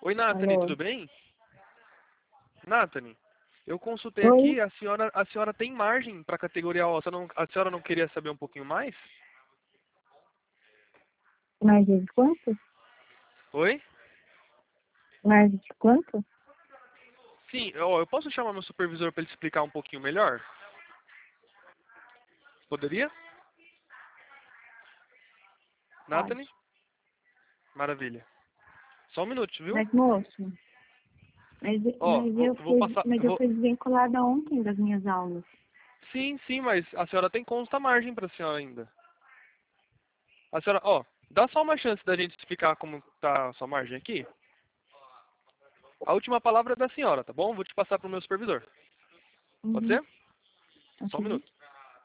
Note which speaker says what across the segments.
Speaker 1: Oi, Nathalie,
Speaker 2: Alô?
Speaker 1: tudo bem? Nathalie, eu consultei
Speaker 2: Oi?
Speaker 1: aqui, a senhora tem margem para a categoria O, a senhora não queria saber um pouquinho mais?
Speaker 2: Margem de quanto?
Speaker 1: Oi?
Speaker 2: Margem de quanto?
Speaker 1: Sim, ó, eu posso chamar meu supervisor para ele explicar um pouquinho melhor? Poderia? Nathalie?
Speaker 2: Pode.
Speaker 1: Maravilha. Só um minuto, viu?
Speaker 2: Mas, moço,
Speaker 1: Ó, vou passar,
Speaker 2: mas eu fui desvinculada ontem das minhas aulas.
Speaker 1: Sim, sim, mas a senhora tem consta margem para a senhora ainda. A senhora, ó, dá só uma chance da gente explicar como tá a sua margem aqui. A última palavra é da senhora, tá bom? Vou te passar pro meu supervisor. Pode
Speaker 2: Uhum.
Speaker 1: ser? Só um
Speaker 2: Ok.
Speaker 1: minuto.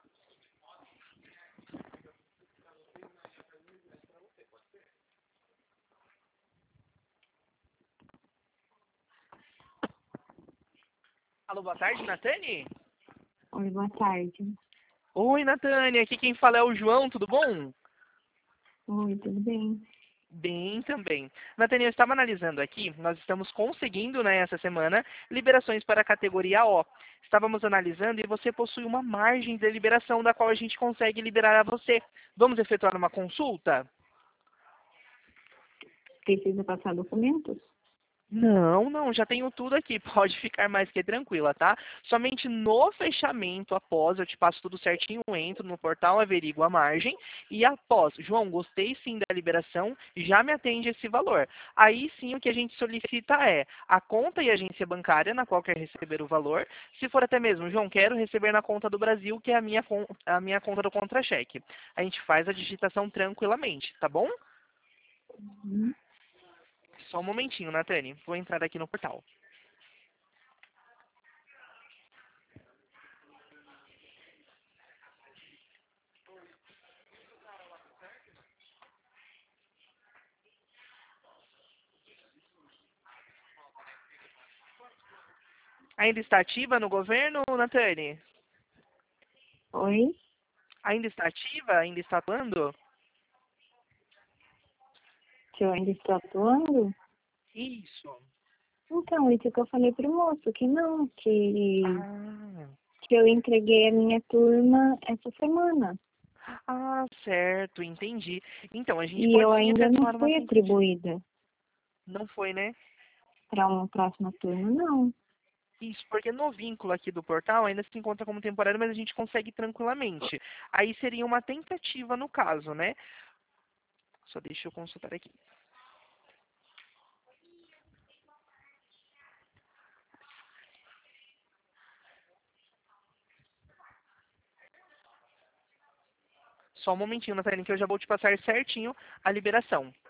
Speaker 1: Alô, boa tarde, Natane?
Speaker 2: Oi, boa tarde.
Speaker 1: Oi, Natane, aqui quem fala é o João, tudo bom?
Speaker 2: Oi, tudo bem?
Speaker 1: Bem também. Natane, eu estava analisando aqui, nós estamos conseguindo, né, essa semana, liberações para a categoria O. Estávamos analisando e você possui uma margem de liberação da qual a gente consegue liberar a você. Vamos efetuar uma consulta?
Speaker 2: Precisa passar documentos?
Speaker 1: Não, não, já tenho tudo aqui, pode ficar mais que tranquila, tá? Somente no fechamento, após, eu te passo tudo certinho, entro no portal, averiguo a margem, e após, João, gostei sim da liberação, já me atende esse valor. Aí sim o que a gente solicita é a conta e agência bancária na qual quer receber o valor, se for até mesmo, João, quero receber na conta do Brasil, que é a minha conta do contra-cheque. A gente faz a digitação tranquilamente, tá bom?
Speaker 2: Uhum.
Speaker 1: Só um momentinho, Natane, vou entrar aqui no portal. Ainda está ativa no governo, Natane?
Speaker 2: Oi?
Speaker 1: Ainda está ativa? Ainda está atuando?
Speaker 2: Se eu ainda estou atuando?
Speaker 1: Isso.
Speaker 2: Então, isso que eu falei pro moço, que não,
Speaker 1: Ah,
Speaker 2: que eu entreguei a minha turma essa semana.
Speaker 1: certo, entendi. Então, a gente
Speaker 2: E
Speaker 1: pode
Speaker 2: eu
Speaker 1: sim
Speaker 2: ainda não
Speaker 1: efetuar uma
Speaker 2: fui
Speaker 1: tentativa.
Speaker 2: atribuída
Speaker 1: Não foi, né?
Speaker 2: para uma próxima turma, não.
Speaker 1: Isso, porque no vínculo aqui do portal ainda se encontra como temporário, mas a gente consegue tranquilamente. Aí seria uma tentativa no caso, né? Só deixa eu consultar aqui. Só um momentinho, Natália, que eu já vou te passar certinho a liberação.